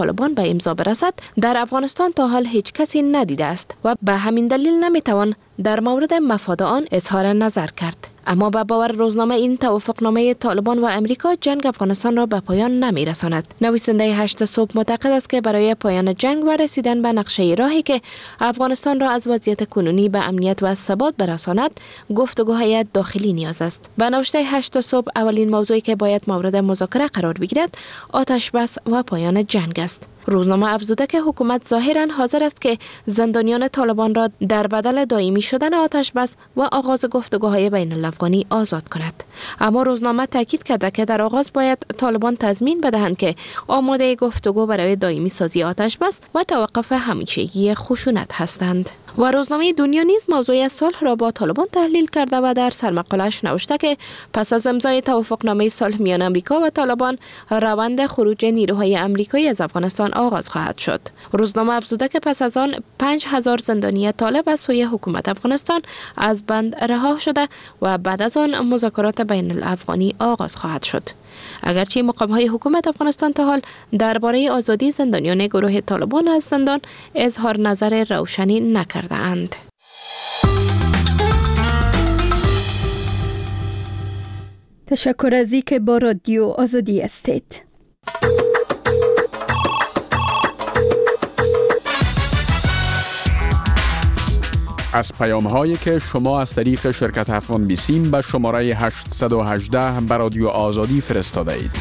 طالبان به امضا برسد در افغانستان تا حال هیچ کسی ندیده است و به همین دلیل نمیتوان در مورد مفاد آن اظهار نظر کرد. اما به باور روزنامه این توافقنامه طالبان و امریکا جنگ افغانستان را به پایان نمی‌رساند. نویسنده 8 صبح معتقد است که برای پایان جنگ و رسیدن به نقشه راهی که افغانستان را از وضعیت کنونی به امنیت و ثبات برساند، گفتگوهای داخلی نیاز است. به نوشته 8 صبح اولین موضوعی که باید مورد مذاکره قرار بگیرد آتش بس و پایان جنگ است. روزنامه افزوده که حکومت ظاهراً حاضر است که زندانیان طالبان را در بدل دائمی شدن آتش بس و آغاز گفتگوهای بین الافغانی آزاد کند. اما روزنامه تاکید کرده که در آغاز باید طالبان تضمین بدهند که آماده گفتگو برای دائمی سازی آتش بس و توقف همیشگی خشونت هستند. و روزنامه دنیا نیز موضوع صلح را با طالبان تحلیل کرده و در سرمقاله‌اش نوشته که پس از امضای توافقنامه صلح میان امریکا و طالبان، روند خروج نیروهای امریکایی از افغانستان آغاز خواهد شد. روزنامه افزوده که پس از آن 5000 زندانی طالب از سوی حکومت افغانستان از بند رها شده و بعد از آن مذاکرات بین الافغانی آغاز خواهد شد. اگرچه مقام‌های حکومت افغانستان تا حال درباره آزادی زندانیان گروه طالبان از زندان اظهار نظر روشنی نکرده اند. تشکر از اینکه با رادیو آزادی هستید. از پیام‌هایی که شما از طریق شرکت افغان بیسیم به شماره 818 به رادیو آزادی فرستاده اید.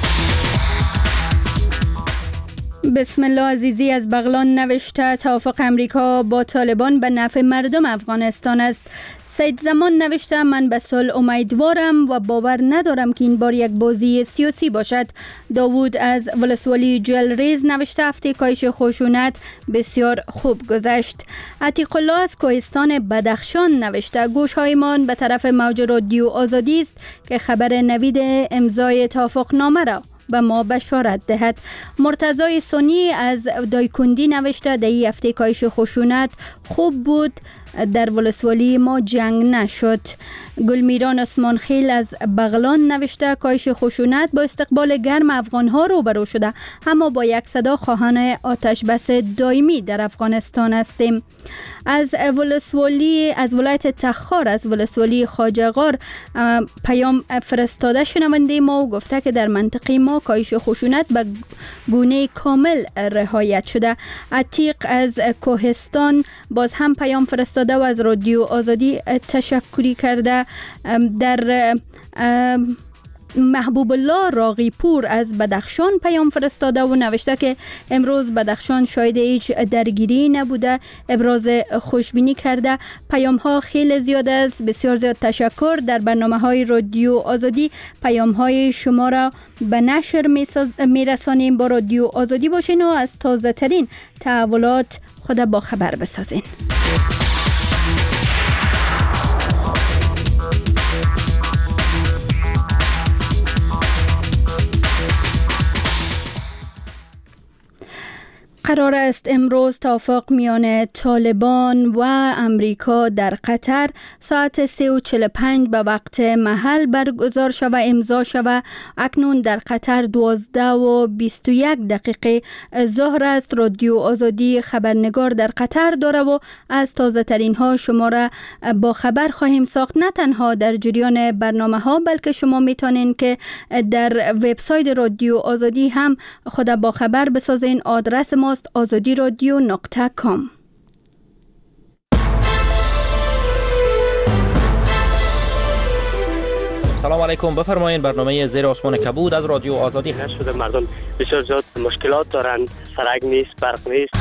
بسم الله عزیزی از بغلان نوشته توافق امریکا با طالبان به نفع مردم افغانستان است. سید زمان نوشته من به صلح امیدوارم و باور ندارم که این بار یک بازی سیاسی باشد. داوود از ولسوالی جلریز نوشته هفته کاهش خشونت بسیار خوب گذشت. عتیق الله از کوهستان بدخشان نوشته گوش‌هایمان به طرف موج رادیو آزادی است که خبر نوید امضای توافقنامه را به ما بشارت دهد. مرتضی سنی از دایکندی نوشته در این هفته کاهش خشونت خوب بود، در ولسوالی ما جنگ نشد. گلمیران عثمان خیل از بغلان نوشته کاهش خشونت با استقبال گرم افغانها روبرو شده، اما با یک صدا خواهان آتش بس دائمی در افغانستان هستیم. از ولایت تخار از ولسوالی خواجه‌غار پیام فرستاده شنونده ما و گفته که در منطقه ما کاهش خشونت به گونه کامل رعایت شده. عتیق از کوهستان باز هم پیام فرستاده و از رادیو آزادی تشکری کرده. در محبوب الله راقی پور از بدخشان پیام فرستاده و نوشته که امروز بدخشان شاید هیچ درگیری نبوده، ابراز خوشبینی کرده. پیام ها خیلی زیاد است، بسیار زیاد تشکر. در برنامه های رادیو آزادی پیام های شما را به نشر میرسانیم. با رادیو آزادی باشین و از تازه ترین تحولات خود با خبر بسازین. قرار است امروز توافق میان طالبان و امریکا در قطر ساعت 3:45 به وقت محل برگزار شود، امضا شود. اکنون در قطر 12:21 ظهر است. رادیو آزادی خبرنگار در قطر داره و از تازه ترین ها شما را با خبر خواهیم ساخت. نه تنها در جریان برنامه ها بلکه شما میتونین که در وبسایت رادیو آزادی هم خود با خبر بسازین. آدرس ماست azadiradio.com. سلام علیکم، بفرمایید. برنامه زیر آسمان کبود از رادیو آزادی هست. شده مردم بسیار زیاد مشکلات دارند، سرک نیست، برق نیست.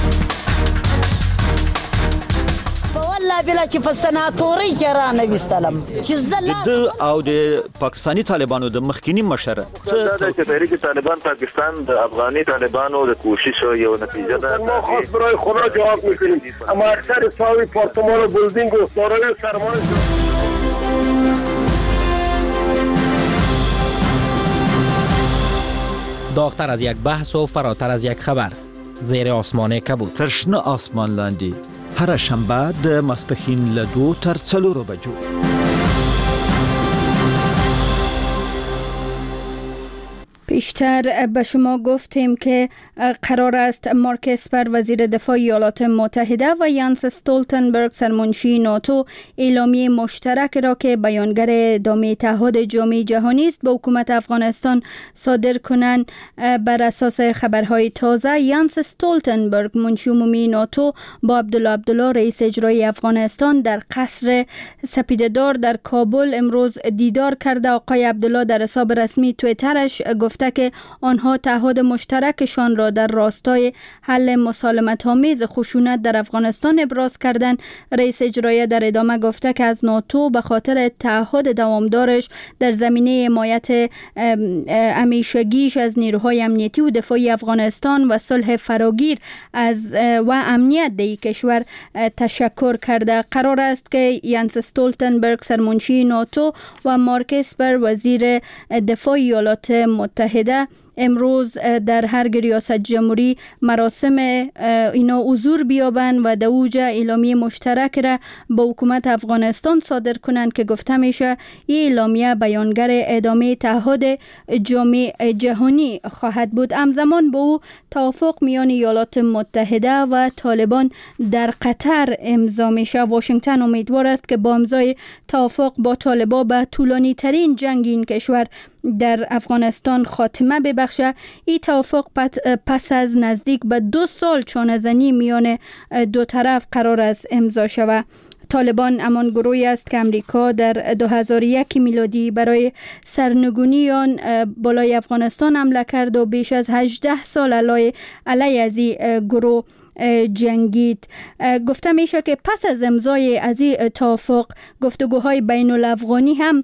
والله بلا چې په سناتوري کې را نه وستلم چې د او د پاکستانی طالبانو د مخکینی مشره دا چې تحریک طالبان پاکستان د افغاني طالبانو د کوششو یو نتیجه ده. ما خاص برای خدا جواب میکنیم، اما اکثر ساوی پارتمان و بلدینگ و سارای سرمایه داغتر از یک بحث و فراتر از یک خبر. زیر آسمان کبود. ترشنه آسمان لاندی هر شنبه د ماسپښین له 2 تر 4 بجو. پیشتر به شما گفتیم که قرار است مارک اسپر وزیر دفاع ایالات متحده و یانس استولتنبرگ سرمنشی ناتو اعلامیه مشترک را که بیانگر ادامه اتحاد جامعه جهانی است به حکومت افغانستان صادر کنند. بر اساس خبرهای تازه یانس استولتنبرگ منشی عمومی ناتو با عبدالله رئیس اجرایی افغانستان در قصر سپیده‌دار در کابل امروز دیدار کرده. آقای عبدالله در حساب رسمی توییترش گفته که آنها تعهد مشترکشان را در راستای حل مسالمت‌آمیز خشونت در افغانستان ابراز کردند. رئیس اجرایی در ادامه گفته که از ناتو به خاطر تعهد دوامدارش در زمینه حمایت همیشگیش از نیروهای امنیتی و دفاعی افغانستان و صلح فراگیر و امنیت در کشور تشکر کرده. قرار است که یانس استولتنبرگ سرمنشی ناتو و مارک اسپر وزیر دفاع ایالات متحده امروز در هر ریاست جمهوری مراسم اینا حضور بیابند و در اوجه اعلامیه مشترک را با حکومت افغانستان صادر کنند که گفته میشه این اعلامیه بیانگر ادامه اتحاد جامعه جهانی خواهد بود. همزمان با او توافق میان ایالات متحده و طالبان در قطر امضا میشه. واشنگتن امیدوار است که با امضای توافق با طالبان به طولانی ترین جنگ این کشور در افغانستان خاتمه ببخشه. این توافق پس از نزدیک به 2 سال چانه‌زنی میان دو طرف قرار است امضا شود. طالبان همان گروهی است که امریکا در 2001 میلادی برای سرنگونی آن بالای افغانستان حمله کرد و بیش از 18 سال علیه از این گروه جنگید. گفته میشه که پس از امضای از این توافق گفتگوهای بین الافغانی هم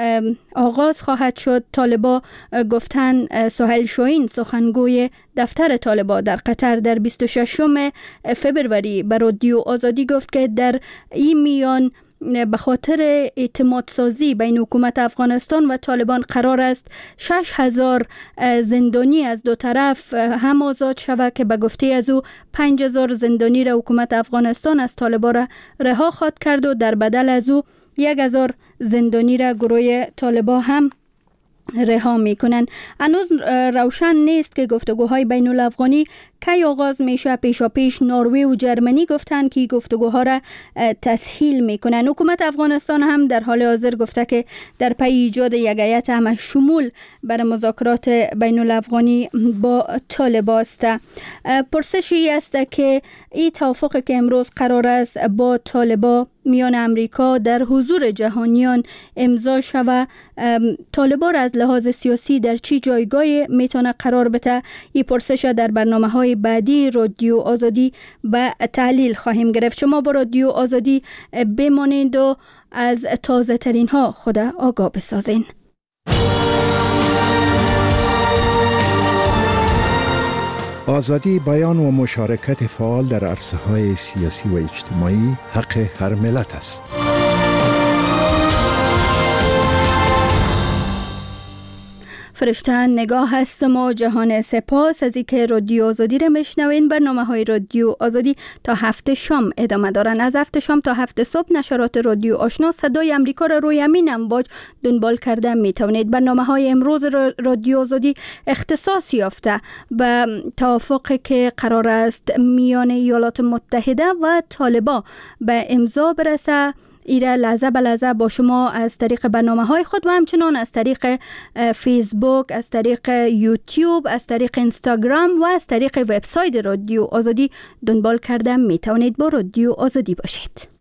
آغاز خواهد شد. طالبا گفتن سهیل شاهین سخنگوی دفتر طالبا در قطر در 26 فبروری به رادیو آزادی گفت که در این میان به خاطر اعتماد سازی بین حکومت افغانستان و طالبان قرار است 6,000 زندانی از دو طرف هم آزاد شود که به گفته از او 5,000 زندانی را حکومت افغانستان از طالبان را رها خواهد کرد و در بدل از او 1,000 زندانی را گروه طالبان هم رها میکنن. هنوز روشن نیست که گفتگوهای بین الافغانی کی آغاز میشه. پیش نروژ و جرمنی گفتن که گفتگوها را تسهیل میکنن. حکومت افغانستان هم در حال حاضر گفته که در پی ایجاد یک هیئت همه شمول برای مذاکرات بین الافغانی با طالبان است. پرسشی است که این توافق که امروز قرار است با طالبان میان امریکا در حضور جهانیان امضا شود، طالبان از لحاظ سیاسی در چی جایگاه میتونه قرار بده؟ این پرسش در برنامه‌های بعدی رادیو آزادی به تحلیل خواهیم گرفت. شما با رادیو آزادی بمانید و از تازه ترین ها خود آگاه بسازین. آزادی بیان و مشارکت فعال در عرصه‌های سیاسی و اجتماعی حق هر ملت است. فرشته نگاه هستم و جهان سپاس از اینکه رادیو آزادی را میشنوین. برنامه‌های رادیو آزادی تا 7 شام ادامه دارن. از 7 شام تا 7 صبح نشرات رادیو آشنا صدای امریکا را روی همین امواج دنبال کرده میتونید. برنامه‌های امروز رادیو آزادی اختصاص یافته به توافقی که قرار است میان ایالات متحده و طالبان به امضا برسه. ایره لحظه به لحظه با شما از طریق برنامه‌های خود و همچنان از طریق فیسبوک، از طریق یوتیوب، از طریق اینستاگرام و از طریق وبسایت رادیو آزادی دنبال کرده میتونید با رادیو آزادی باشید.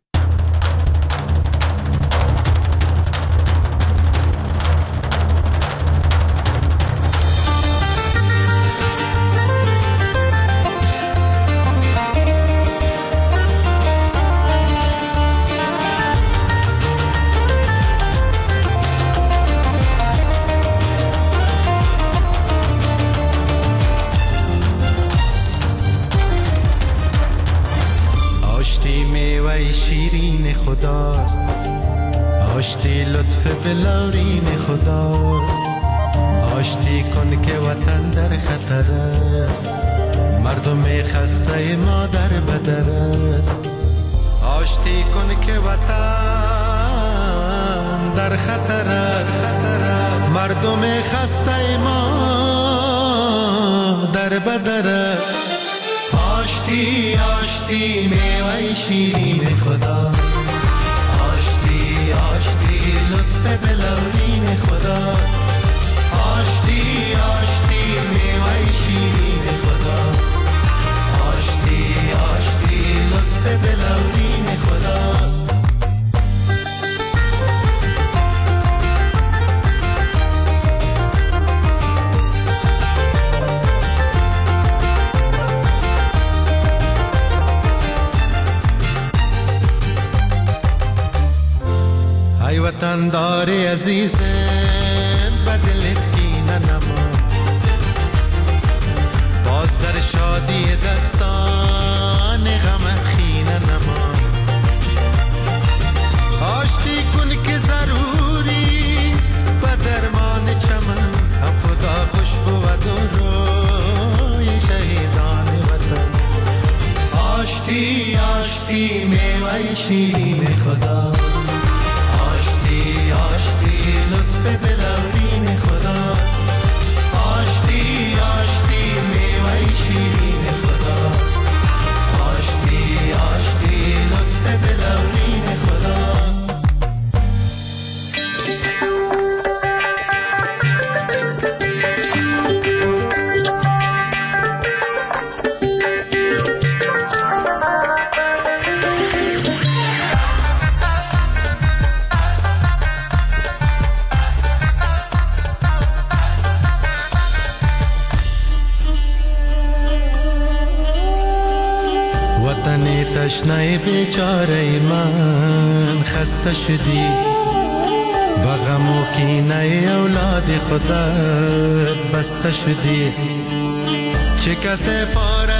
شیرین خداست، آشتی لطف بلارین خداست. آشتی کن که وطن در خطر است، مردم خسته ما در بدر است. آشتی کن که وطن در خطر است، مردم خسته ما در بدره آشتی آشتی میوه شیرین خدا آشتی آشتی لطف بلورین خدا آشتی آشتی میوه شیرین خدا آشتی آشتی لطف بلورین خدا ای وطن داری عزیزم بدلت کینه نما باز در شادی دستان غمت خینه نما آشتی کن که ضروریست و درمان چمن هم خدا خوش بود و روی شهیدان وطن آشتی آشتی میوه شیرین خدا آشتی لطف بلورین خدا آشتی آشتی میوه شیرین خدا آشتی آشتی لطف بلورین خدا وطنی تشنه بیچاره من خسته شدی با غم و کینه اولاد خودت بسته شدی چه کسی پاره